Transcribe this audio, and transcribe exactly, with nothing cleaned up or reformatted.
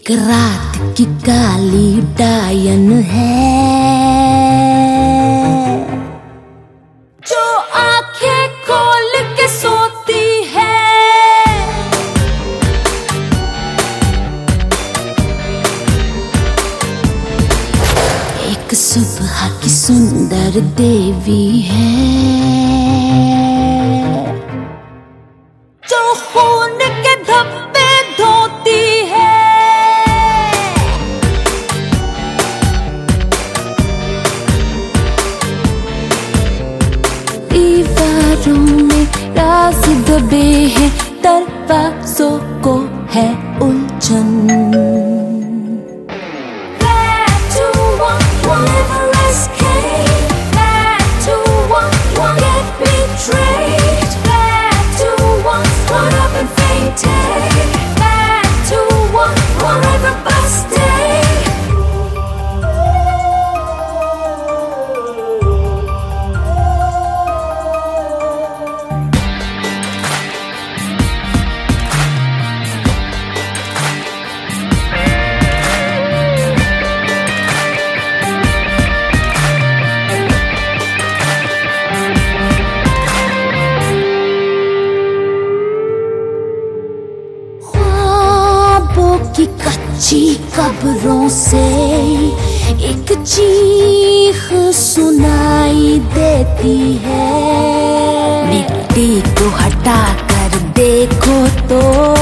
एक रात की काली डायन है जो आंखें खोल के सोती है। एक सुबह की सुंदर देवी है जो खून के धब्बे धोती है। दीवारों में राज दबे हैं, दरवाजों को है उलझन। की कच्ची कब्रों से एक चीख सुनाई देती है। मिट्टी को हटा कर देखो तो